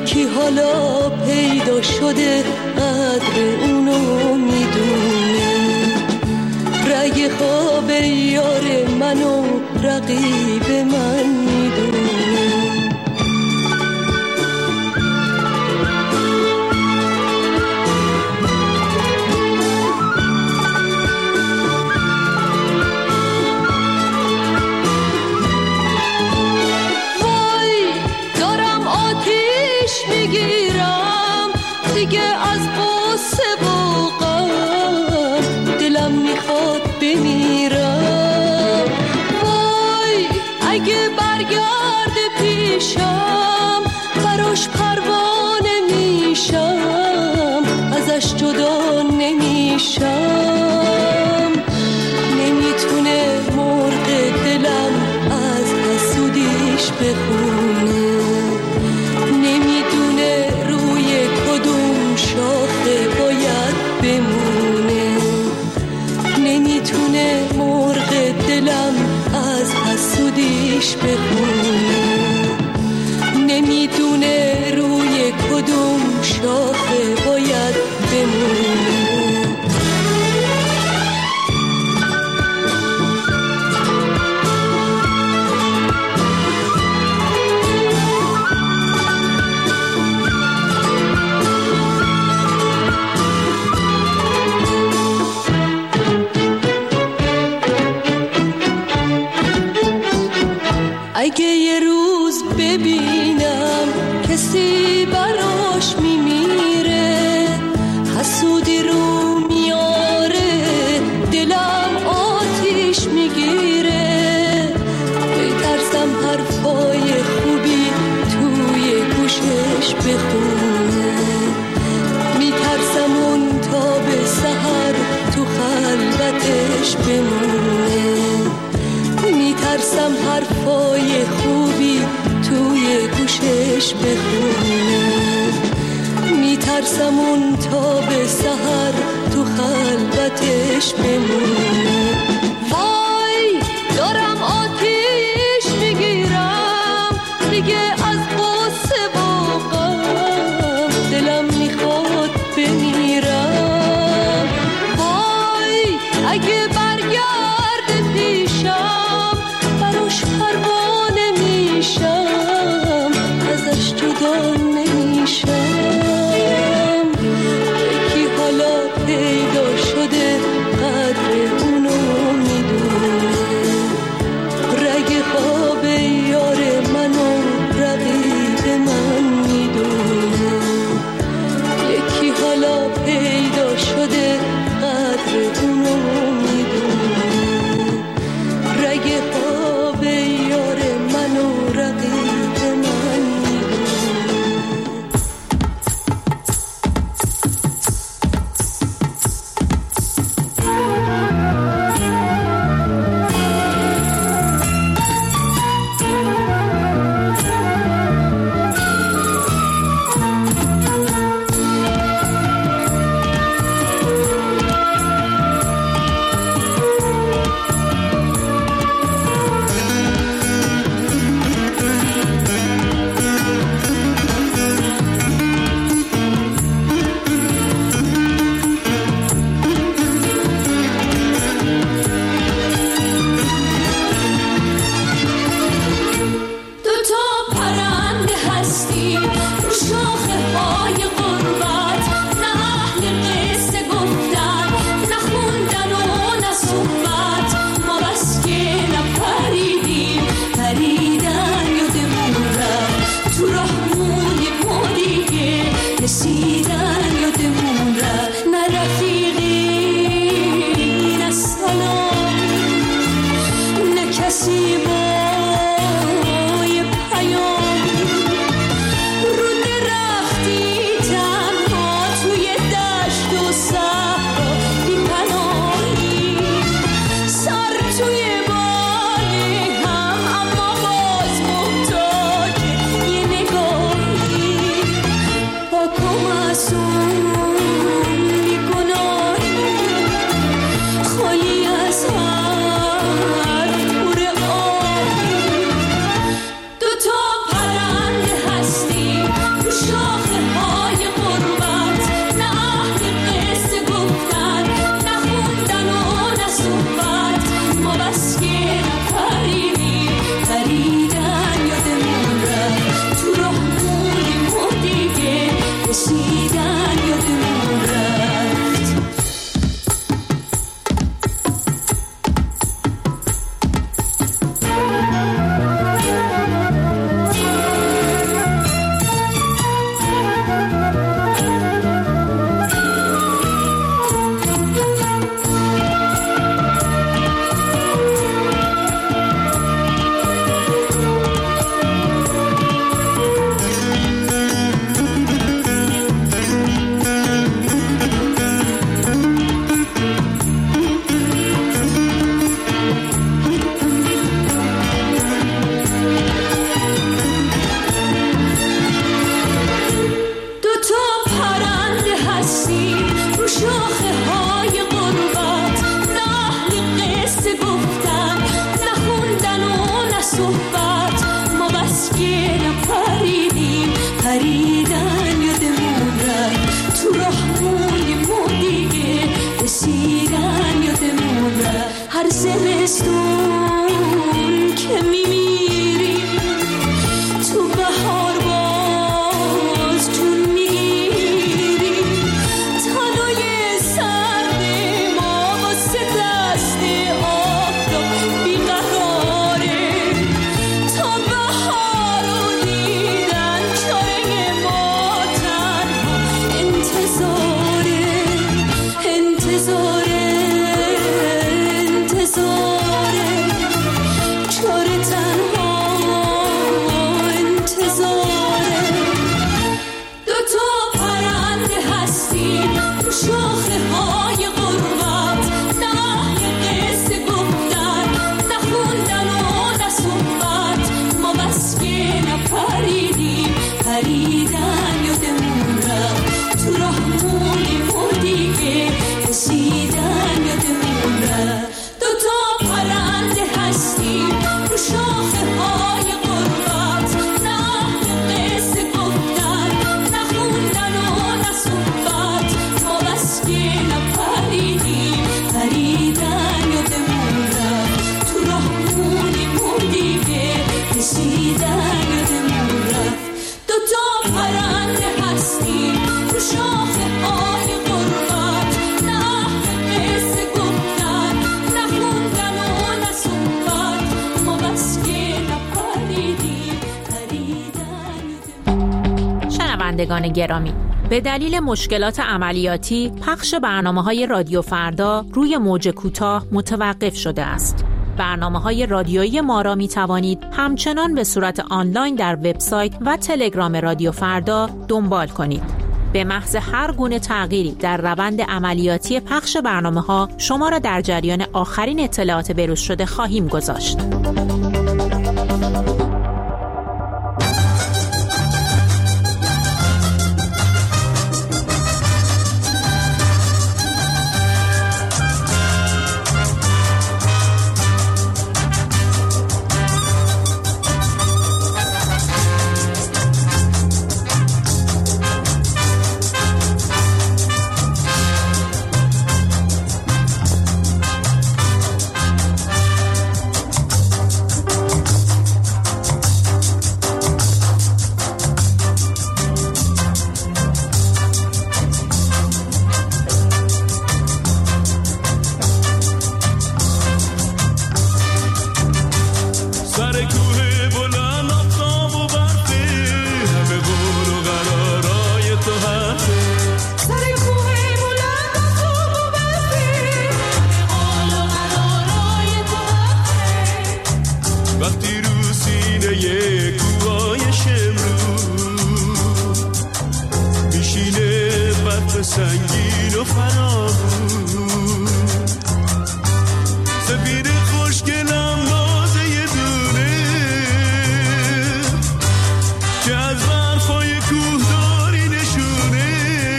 یکی حالا پیدا شده قدر اونو میدونه، رگ خواب یار منو رقیب من میدونه. میگیرم دیگه از قصه و غم، دلم میخواد بمیرم. وای اگه برگرده پیشم براش پروانه میشم، ازش جدا نمیشم. نمیتونه مرغ دلم از حسودیش بخونه، نمیدونه روی کدوم شاخه باید بمونه. نمیتونه مرغ دلم از حسودیش بخونه، نمیدونه روی کدوم شاخه باید بمونه. اگه یه روز ببینم کسی براش میمیره، حسودی رو میاره، دلم آتیش میگیره. بترسم حرفای خوبی توی گوشش بخونه، میترسم اون تا به سحر تو خلوتش بمونه. میترسم حرفای خوبی توی گوشش بخونه، میترسم اون تا به سحر تو خلوتش بمونه. وای دارم آتیش میگیرم دیگه از قصه و غم، دلم میخواد بمیرم. وای اگه برگرده پیشم براش پروانه میشم، ازش جدا نمیشم. یکی حالا پیدا شده قدر اونو میدونه، رگ خواب یار منو رقیب من میدونه. یکی حالا پیدا شده قدر اونو میدونه، رگ خواب یار منو رقیب من میدونه. خالی از هر صحبت ما بس که نپریدیم، پریدن یادمون رفت، تو راه موندیم و دیگه رسیدن یادمون رفت. هر زمستون که میمیریم تو بهار باز جون میگیریم، تنهای سرد ما واسه دست آفتاب بیقراره، تا بهار رو دیدن چاره ما تنها انتظاره، انتظاره، انتظاره، چاره تنها انتظاره. دوتا پرنده هستیم تو شاخه های غربت، نه قصه گفتن، نه خوندن و نه صحبت، ما بس که نپریدیم، پریدن یادمون رفت، تو راه موندیم و دیگه رسیدن یادمون رفت. دوتا پرنده هستیم تو شاخه های غربت، نه قصه گفتن، نه خوندن و نه صحبت، ما بس که نپریدیم، پریدن یادمون رفت، تو راه موندیم و دیگه رسیدن یادمون رفت. دوتا پرنده هستیم تو شاخه های غربت، نه قصه گفتن، نه خوندن و نه صحبت، ما بس که نپریدیم، پریدن یادمون. شنوندگان گرامی، به دلیل مشکلات عملیاتی پخش برنامه‌های رادیو فردا روی موج کوتاه متوقف شده است. برنامه‌های رادیویی ما را می‌توانید همچنان به صورت آنلاین در وبسایت و تلگرام رادیو فردا دنبال کنید. به محض هر گونه تغییری در روند عملیاتی پخش برنامه‌ها شما را در جریان آخرین اطلاعات بروز شده خواهیم گذاشت. سنگین و فراغون سفید خوشگلم نازه یه دونه که از برفای کوهداری نشونه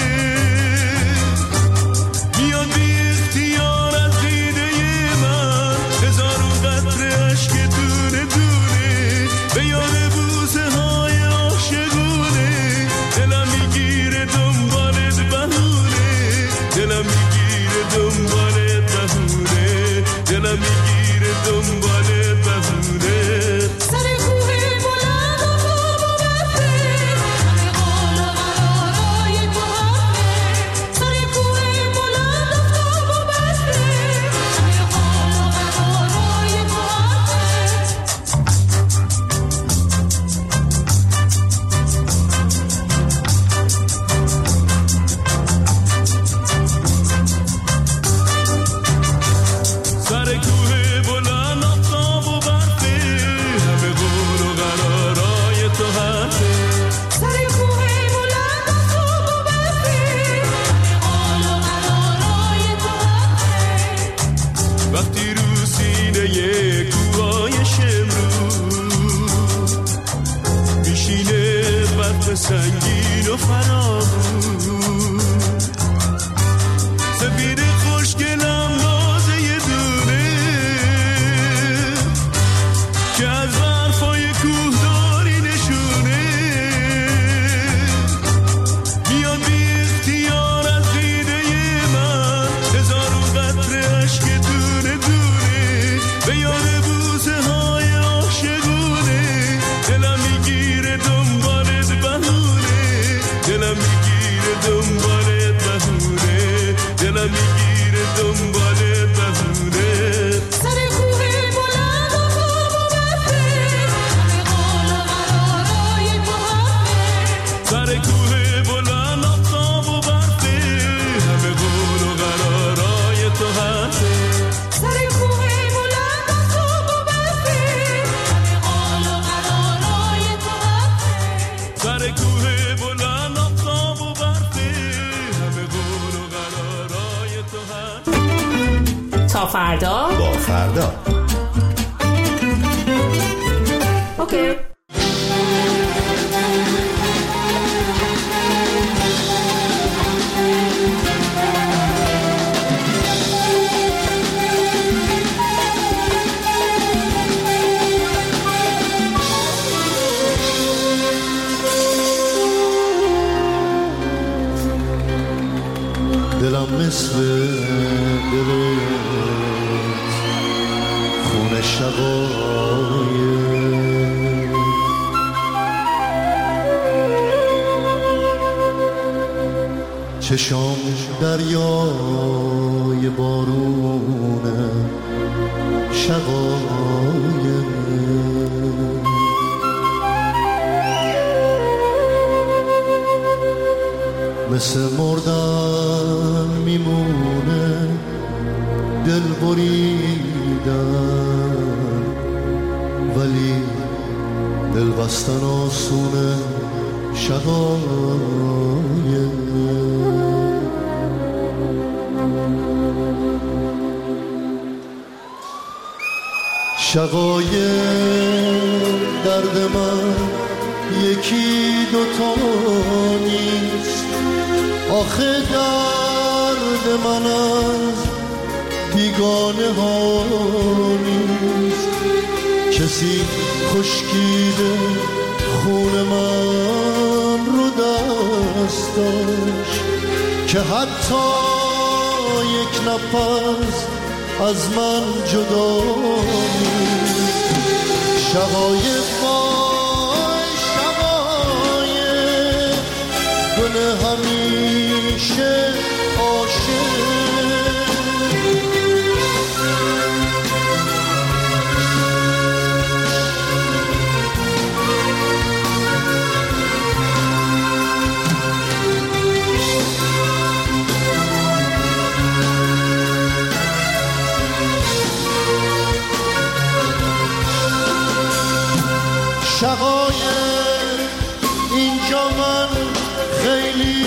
میاد بی اختیار از دیده من هزارون قطره عشق دونه دونه به یاد بوسه های عاشقونه دلم میگیره دنبالت بهونه دلم میگیره دنبالت بهونه دلم میگیره دنبالت بهونه سر کوه بلند و خواب و بسته همه قول و قرارای تو هسته سر کوه بلند و خواب و بسته همه قول و قرارای تو سر کوه بلند آفتاب و برفه همه قول و قرارای تو هسته سر کوه بلند و خواب و بسته همه قول و قرارای تو هسته وقتی رو سینه کوههای شمرو میشینه برف سنگین و فراغون سفید خوشگلم نازه یه دونه که از فردا با فردا. اوکی. دلم مثل دلت خون شقایق، چشام دریای بارونه شقایق، مثل مردن میمونه دل بریدن، ولی دل بستن آسونه شقایق. شقایق درد من یکی دوتا نیست، آخه درد من از بیگانه ها نیست. کسی خشکیده خون من رو دست داشت که حتی یک نفس از من جدا نیست. شقایق وای شقایق، گل همیشه عاشق. شقایق اینجا من خیلی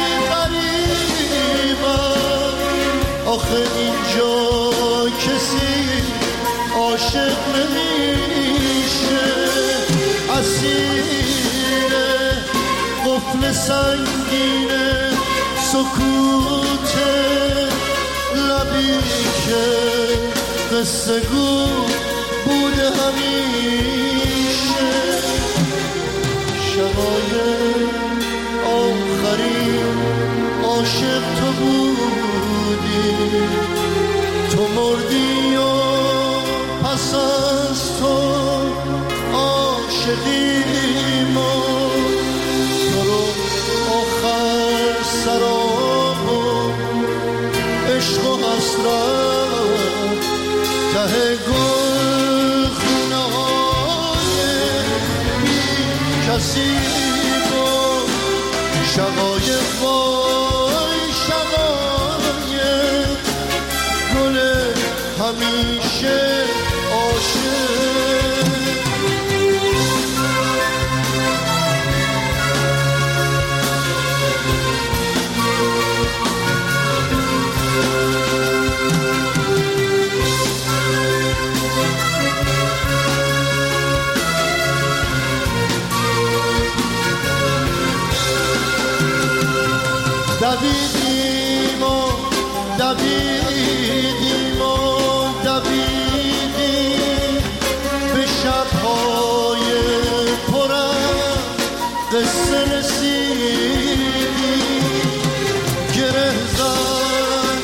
غریبم، آخه اینجا کسی عاشق نمیشه. اسیر قفل سنگین سکوت لبی که قصه گو بوده همیشه. شقایق آخرین عاشق تو بودی، تو مردی و پس از تو عاشقیم و تو رو آخر سراب و عشق و حسرت ته گل خونه های بی کسی بود. شقایق وای شقایق، گل همیشه عاشق. دویدیم و دویدیم و دویدیم به شب‌های پر از قصه رسیدیم. گره زد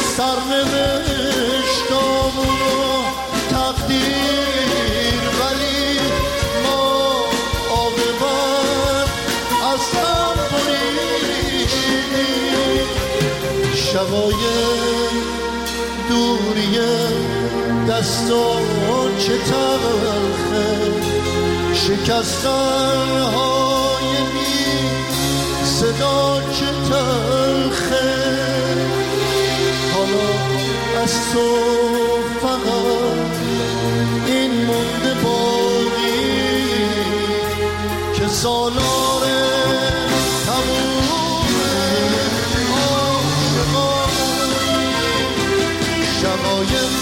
سرنوشتامون و تقدیر، ولی ما عاقبت از هم بریدیم. شقایق دوریه دستان چه تلخه، شکستن‌های بی صدا چه تلخه. حالا از تو فقط این مونده باقی که سالار تموم عاشقانی. شقایق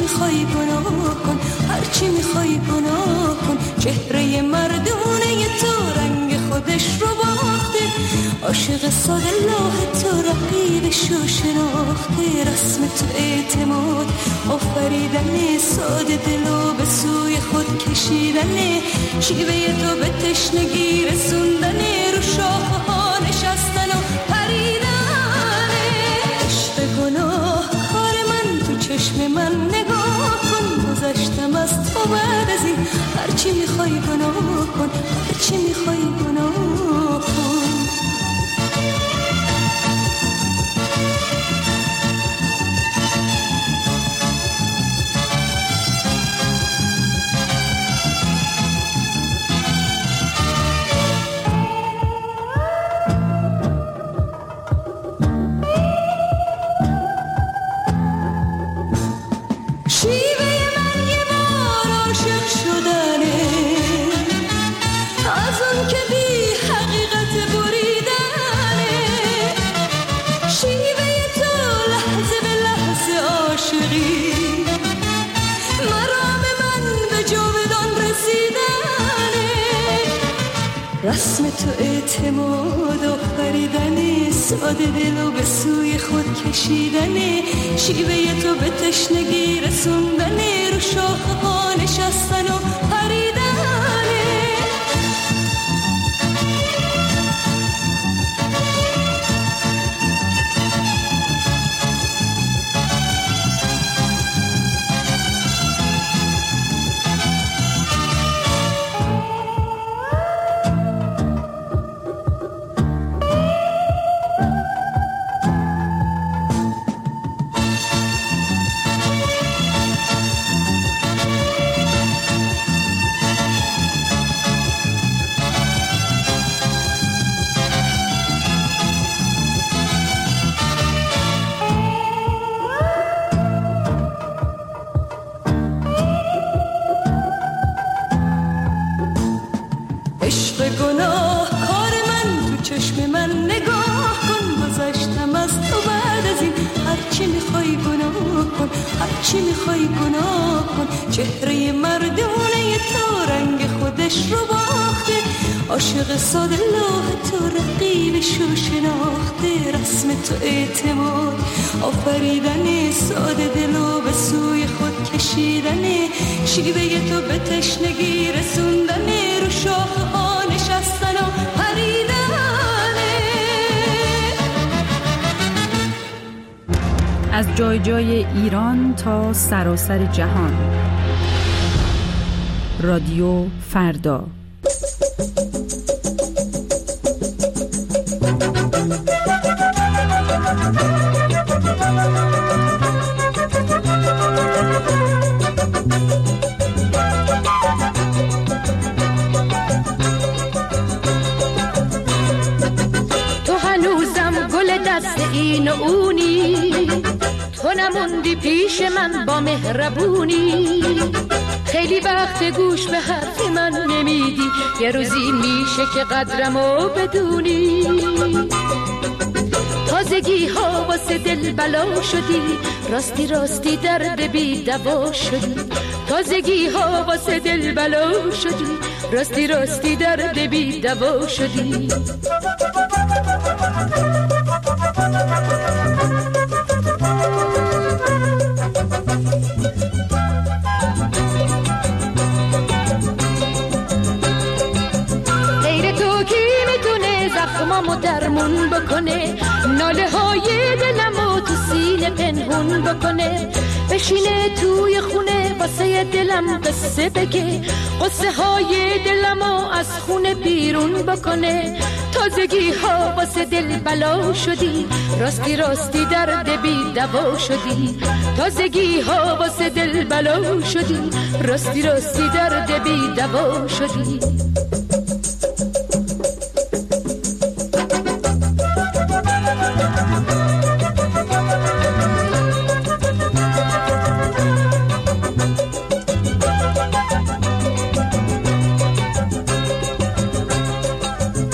میخوای گناه کن، هرچی میخوای گناه کن. چهره مردونه تو رنگ خودش رو باخته، عاشق ساده لاه تو رقیبش رو شناخته. رسم تو اعتماد آفریدن، ساده دلو به سوی خود کشیدن، شیوه تو به تشنگی رسوندن، رو شاخه ها نشستن و پریدن. عشق گناه کار من، تو چشم من نگاه کن. گذشتم از تو بعد از این، هرچی میخوای گناه کن، هرچی میخوای گناه کن. رسم تو اعتماد آفریدن، ساده دلو به سوی خود کشیدن، شیوه تو به تشنگی رسوندن، رو شاخه ها نشستن و پریدن. چی میخوای گناه کن، چهره مردونه تو رنگ خودش رو باخته، عاشق ساده لاه تو رقیبش رو شناخته. رسم تو اعتماد آفریدن، ساده دلو به سوی خود کشیدن، شیوه تو به تشنگی رسوندن، رو شاخه ها نشستن و پریدن. از جای جای ایران تا سراسر جهان، رادیو فردا. تو هنوزم گل دست این و اونی، تو نموندی پیش من با مهربونی. خیلی وقت گوش به حرف من نمیدی، یه روزی میشه که قدرمو بدونی. تازگی ها واسه دل بلا شدی، راستی راستی درد بی دوا شدی. تازگی ها واسه دل بلا شدی، راستی راستی درد بی دوا شدی. زخمامو درمون بکنه، ناله های دلمو تو سینه پنهون بکنه. بشینه توی خونه واسه دلم قصه بگه، قصه های دلمو از خونه بیرون بکنه. تازگی ها واسه دل بلا شدی، راستی راستی درد بی دوا شدی. تازگی ها واسه دل بلا شدی، راستی راستی درد بی دوا شدی.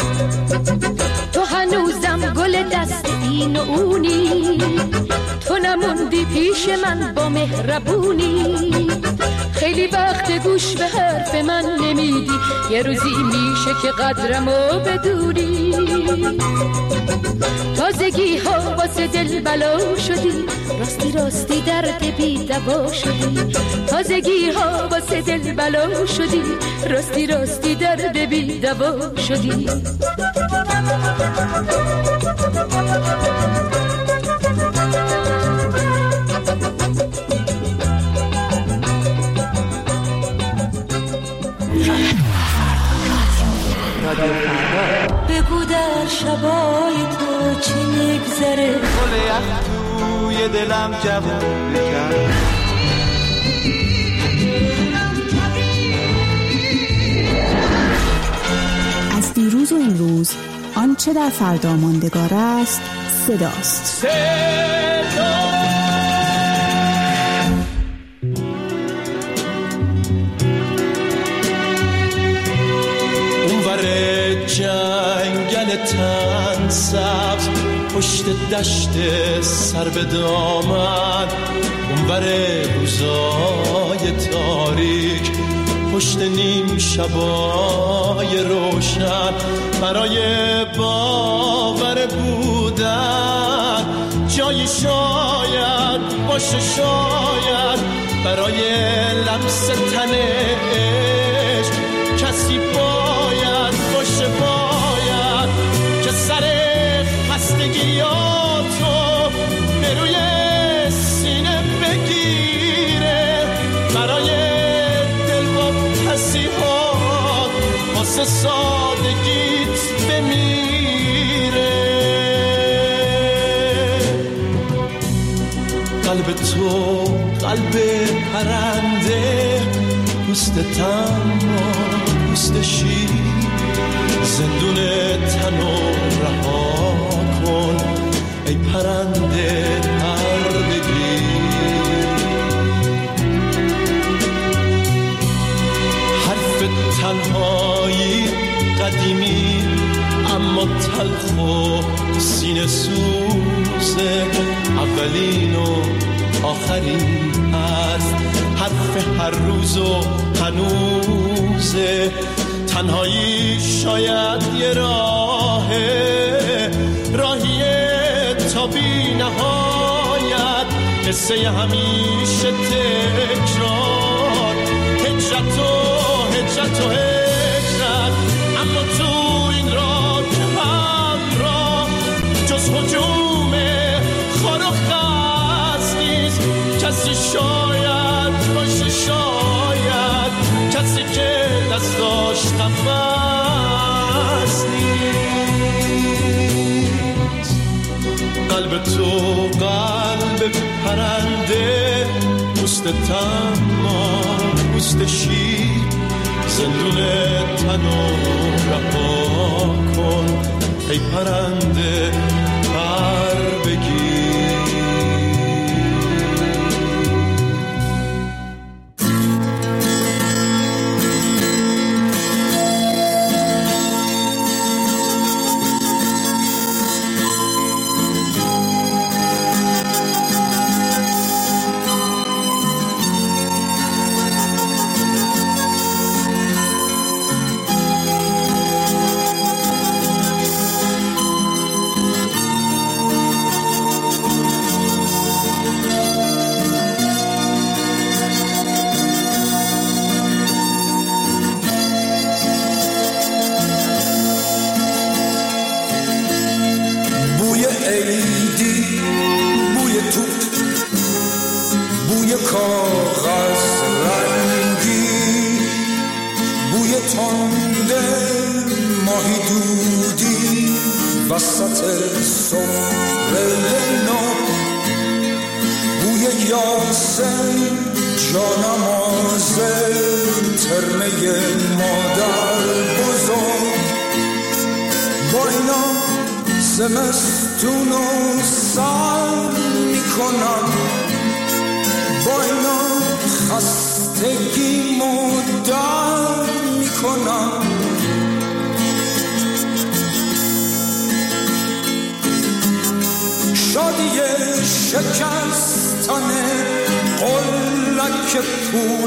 تو نموندی پیش من با مهربونی، خیلی وقت گوش به حرف من نمیدی، یه روزی میشه که قدرمو بدونی. تازگی ها واسه دل بلا شدی، راستی راستی درد بی دوا شدی. تازگی ها واسه دل بلا شدی، راستی راستی درد بی دوا شدی. بگو در شبای تو چی میگذره، گل یخ توی دلم جوون بکن. از دیروز و امروز آنچه در فردا ماندگار است صداست. جنگل تن سبز پشت دشت سر به دامن، اونور روزای تاریک پشت نیم شبای روشن، برای باور بودن جایی شاید باشه، شاید برای لمس تن عشق کسی باید باشه، باید که سر خستگیاتو به روی سینه بگیره، برای دل با پسیحات واسه سادگیت بمیره. قلب تو قلب پرنده، پوست تنها پوست شیر، زندون تنو رها کن ای پرنده پر بگیر. حرف تنهایی قدیمی اما تلخ و سینه سوزه، اولین و آخرین حرف هر روز و هنوزه. تنهایی شاید یه راهیه تا بی نهایت، قصه همیشه تکرار، هجرت و هجرت، اما تو این راه که همراه جز هجوم خار و خس نیست، کسی شاید باشه، شاید کسی که دست داشت نفس نیست. قلب تو قلب پرنده، پوست تنها پوست شیر، زندون تنو رها کن ای پرنده پر بگیر. شادی شکستن قلک پول،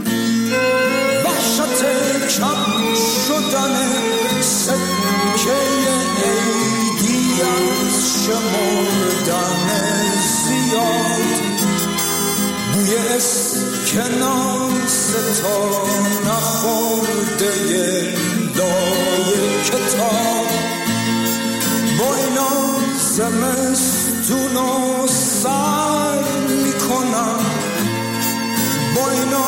وحشت کم شدن سکه عیدی از شمردن زیاد، بوی اسکناس تا نخورده لای کتاب، با اینا زمستون رو سر میکنم، با اینا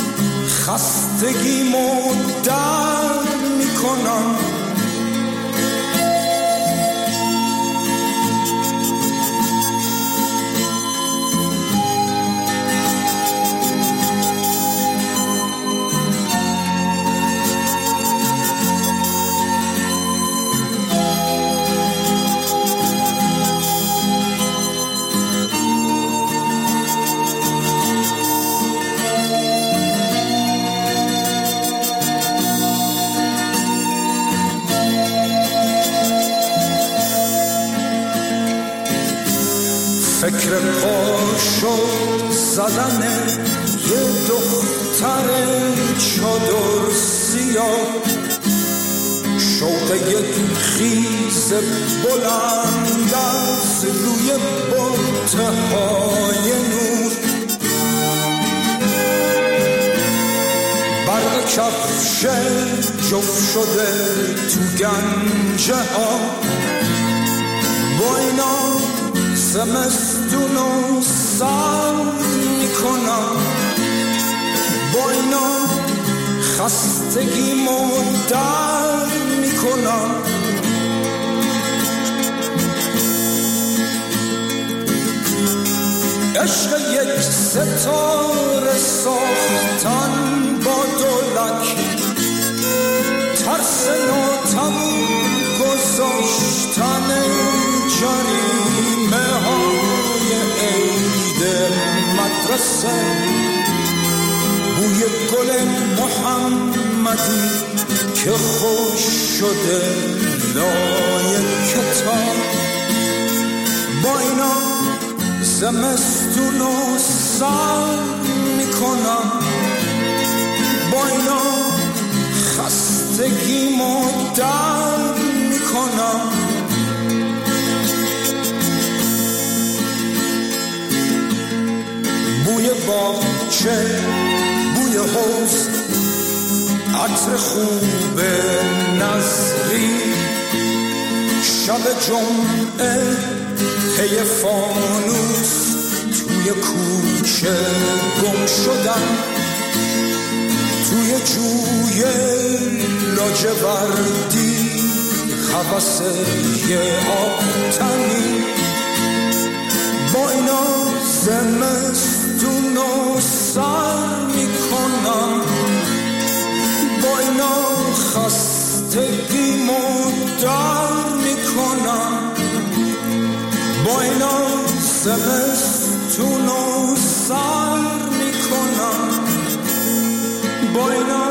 خستگیمو در میکنم. فکر پاشو زدن یه دختر چادر سیاه، شوق یک خیز بلند از روی بطه‌های نور، برق کفش جفت شده تو گنجه ها، با اینا زمستون رو سر میکنم، با اینا خستگیمو در میکنم. عشق یک ستاره ساختن با دولک، ترس ناتموم گذاشتن جریمه های عید مدرسه، بوی گل محمدی که خوش شده لای کتاب، با اینا زمستون رو سر میکنم، با اینا خستگیمو در میکنم. بوی باغچه، بوی حوض، عطر خوب نظری، شب جمعه پی فانوس توی کوچه گم شدن، توی جوی لاجوردی هوس یه آبتنی، با اینا زمستون رو سر میکنم، با اینا خستگیمو در میکنم، با اینا زمستون رو سر میکنم، با اینا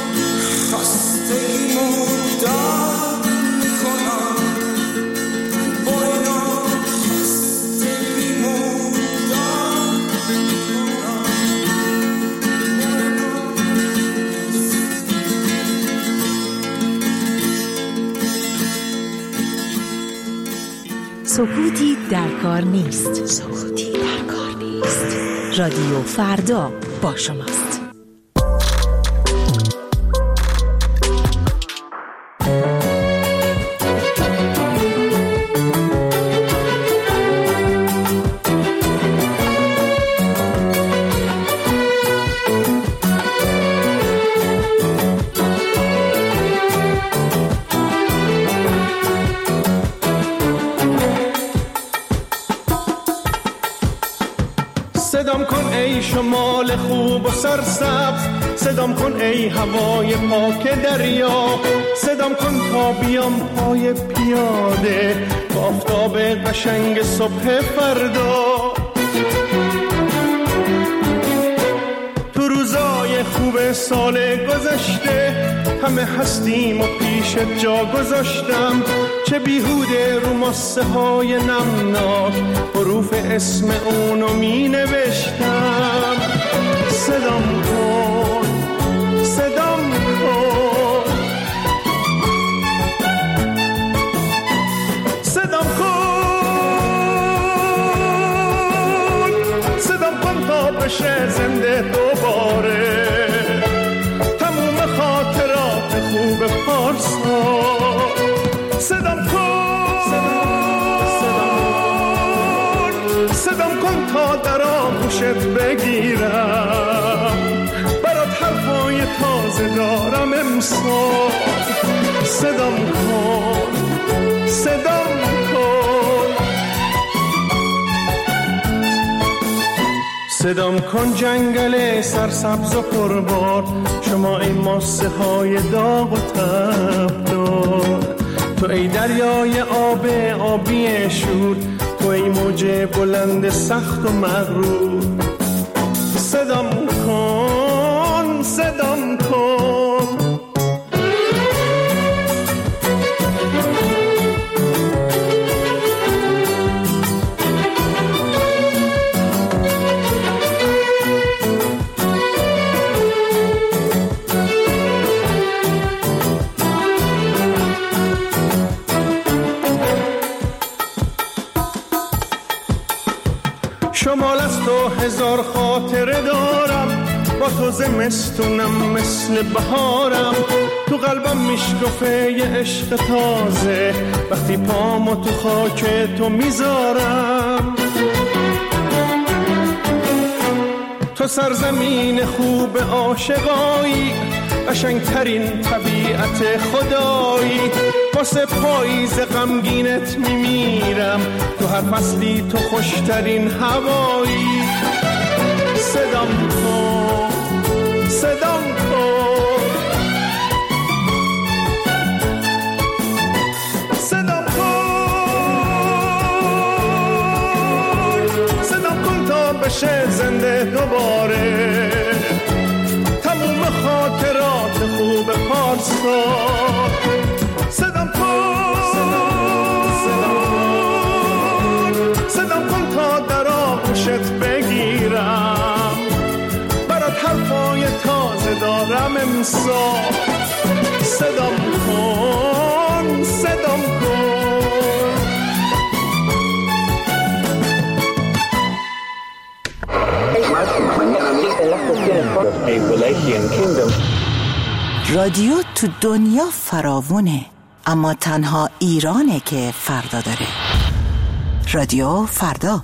خستگیمو در میکنم، با اینا خستگیمو در میکنم. سکوتی در کار نیست. سکوتی در کار نیست. رادیو فردا با شماست. صدام کن ای شمال خوب و سرسبز، صدام کن ای هوای پاک دریا، صدام کن تا بیام پای پیاده با آفتاب قشنگ صبح فردا. تو روزای خوب سال گذشته همه هستیم و پیش پیشت جا گذاشتم، چه بیهوده رو ماسه های نمناک حروف اسم اونو می نوشتم. صدام کن، صدام کن، صدام کن، صدام کن تا بشه زنده دوباره تموم خاطرات خوب پارسا. صدام کن، صدام کن تا در آغوشت بگیرم، برات حرفای تازه دارم امسال. صدام کن، صدام کن، صدام کن جنگل سرسبز و پربار، شما ای ماسه های داغ و تبدار، تو ای دریای آبی شور، تو ای موج بلند سخت و مغرور. صدام کن، صدام کن، شمال از تو هزار خاطره دارم، با تو زمستونم مثل بهارم، تو قلبم میشکفه یه عشق تازه وقتی پامو تو خاک تو میذارم. تو سرزمین خوب عاشقایی، قشنگترین طبیعت خدایی، واسه پاییز غمگینت میمیرم، تو هر فصلی تو خوشترین هوایی. صدام کن، صدام کن، صدام کن، صدام کن تا بشه زنده دوباره تموم خاطرات خوب پارسا. صدام کن، صدام کن تا در آغوشت بگیرم، برات حرفای تازه دارم امسال. صدام کن، صدام کن. رادیو تو دنیا فراوونه، اما تنها ایرانه که فردا داره. رادیو فردا.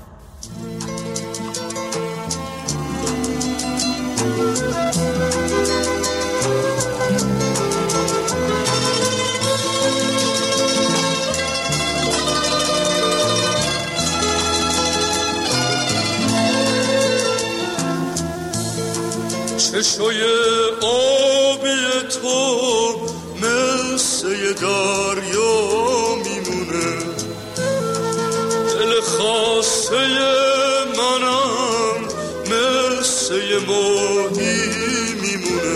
چشای آبی تو مثل یه دریا میمونه، دل خاصه منم مثل یه ماهی میمونه،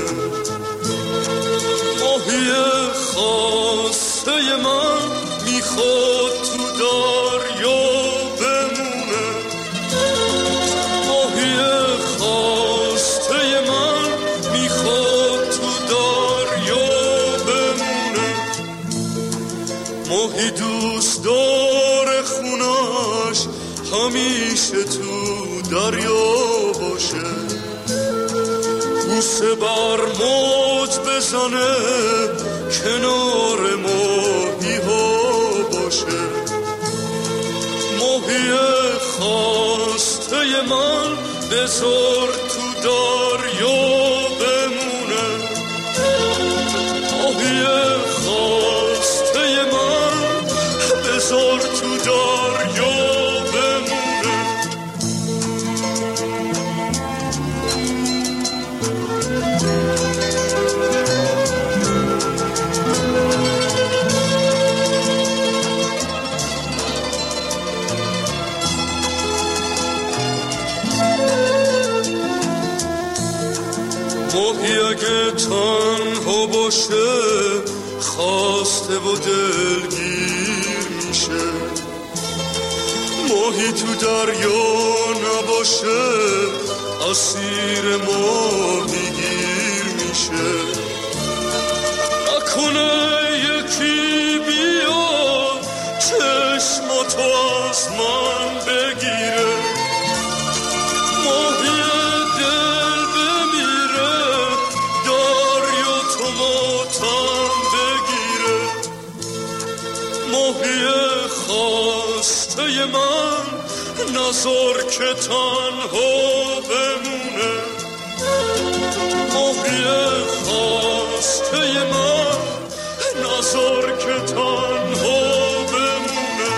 ماهی خاصه من میخواد تو دریا بمونه، ماهی خاصه من میخواد تو دریا بمونه، ماهی دوست داره خونش همیشه تو دریا باشه، بوسه بر موج بزنه کنار ماهی ها باشه، ماهی خواسته من بذار تو دریا بمونه، ماهی خواسته من بذار تو دریا بمونه. ماهی اگه تنها باشه خواسته و دلگیر میشه. ماهی تو دریا نباشه اسیر ماهیگیر میشه. نکنه یکی بیاد چشماتو از من بگیره، ماهی دل بمیره دریا تو ماتم بگیره. ماهی خواسته من نذار که تنها بمونه. ماهی خواسته من نذار که تنها بمونه.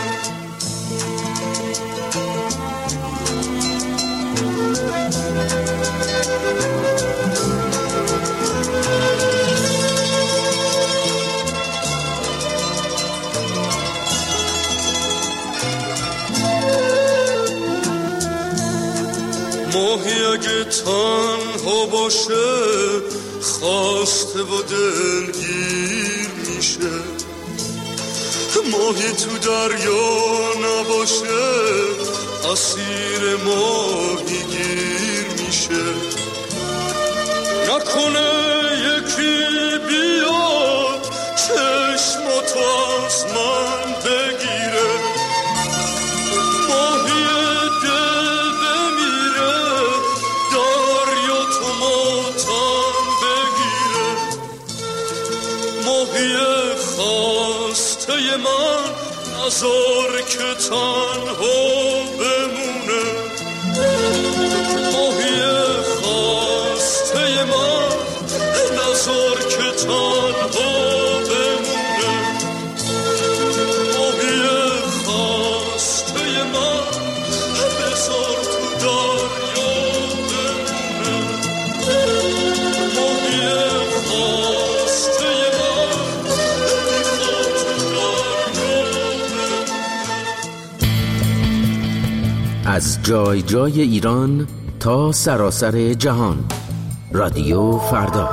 ماهی اگه تنها باشه خواسته و دلگیر میشه. ماهی تو دریا نباشه اسیر ماهیگیر میشه. نکنه یکی بیاد چشماتو از من بگیره، ماهی دل بمیره دریا تو ماتم بگیره. ماهی خواسته من نذار که تنها بمونه. ماهی خواسته من نذار که تنها بمونه. ماهی خواسته من بذار تو دریا بمونه. ماهی خواسته من بذار تو دریا بمونه. از جای جای ایران تا سراسر جهان، رادیو فردا.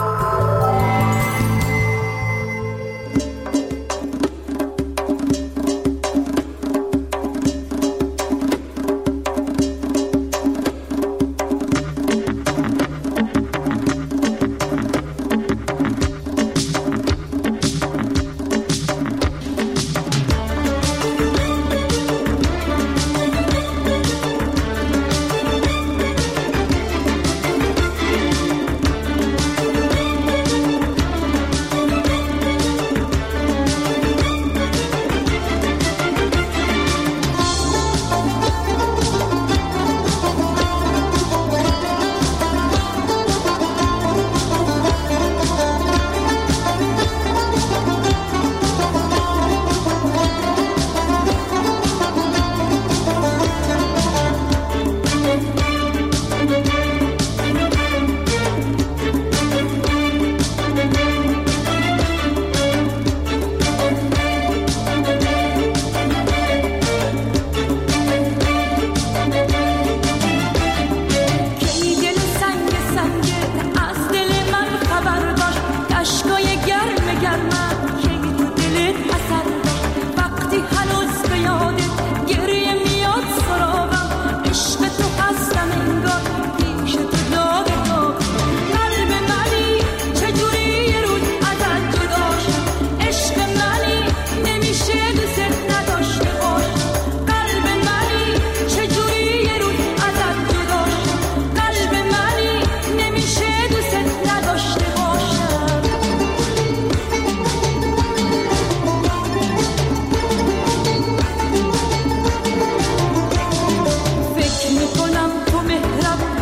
فکر میکنم تو مهربون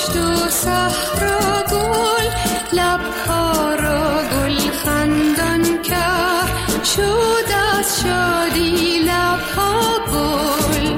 دشت و صحرا گل، لبها را گل خندان کرد، شد از شادی لبها گل.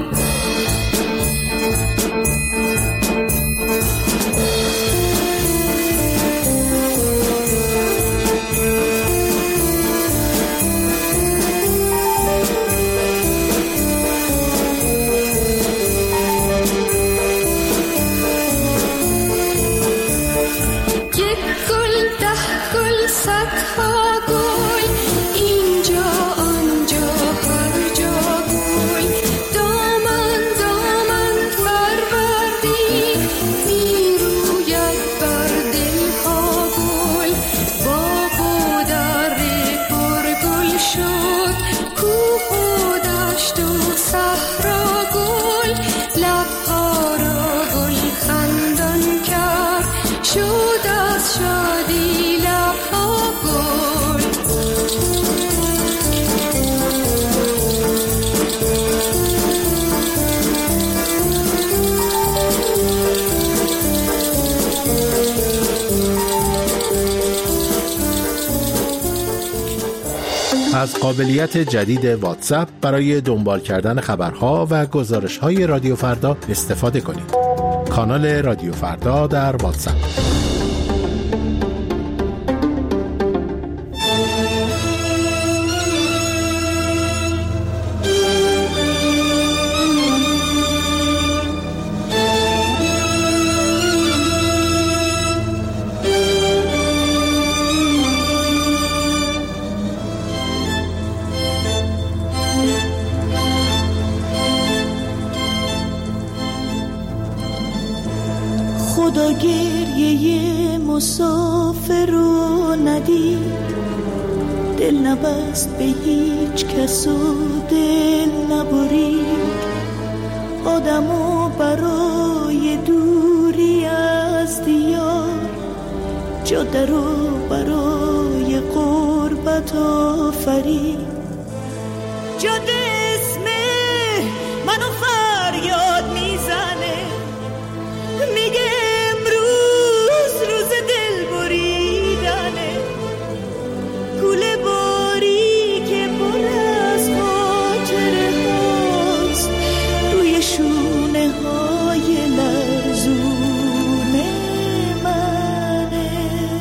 از قابلیت جدید واتساپ برای دنبال کردن خبرها و گزارش‌های رادیو فردا استفاده کنید. کانال رادیو فردا در واتساپ. خدا گریه مسافر رو ندید، دل نبست به هیچ کس و دل نبرید. آدمو برای دوری از دیار، جاده رو برای غربت آفرید. جاده اسم منو فریاد میزنه، میگه امروز روز دل بریدنه. کوله باری که پر از خاطره هاست، روی شونه های لرزونه منه.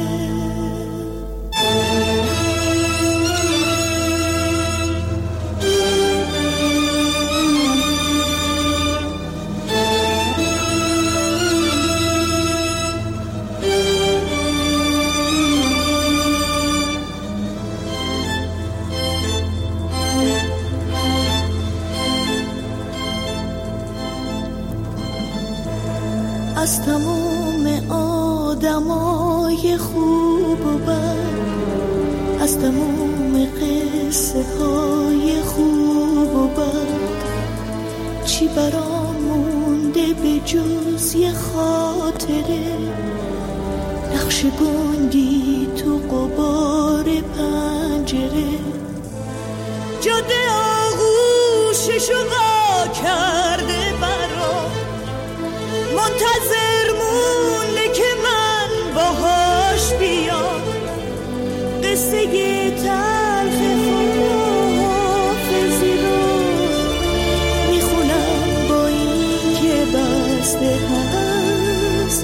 از تمام آدمای خوب و بد، از تمام قصه های خوب و بد، چی برام مونده به جز یه خاطره؟ نقش گندی تو غبار پنجره. جاده آغوششو وا کرده برام، منتظر مونده که من باهاش بیام. قصه تلخ خداحافظی رو میخونم با این که بسته هست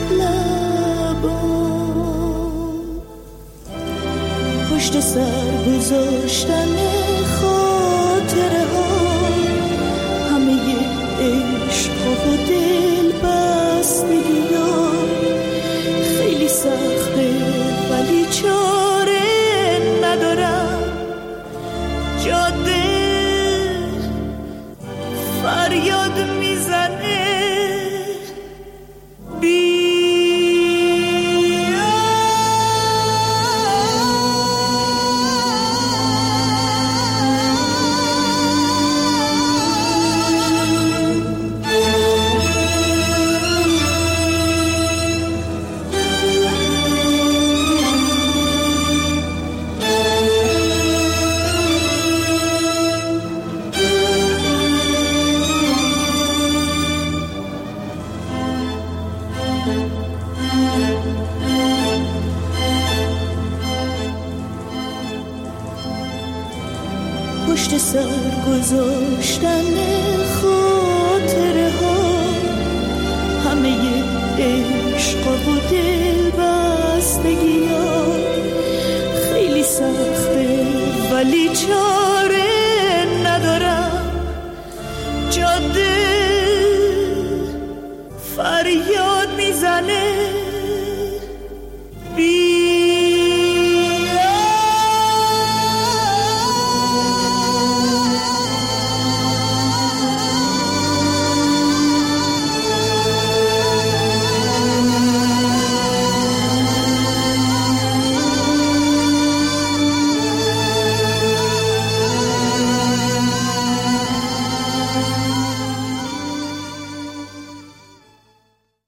لبام. پشت سر گذاشتن خاطره ها، همه عشق و دل بستگی ها. خیلی سخته ولی چاره ندارم. جاده فریاد میزنه پشت سر گذاشتن خاطره ها، همه عشق و دل بستگی ها خیلی سخته ولی چاره ندارم. جاده فریاد میزنه بی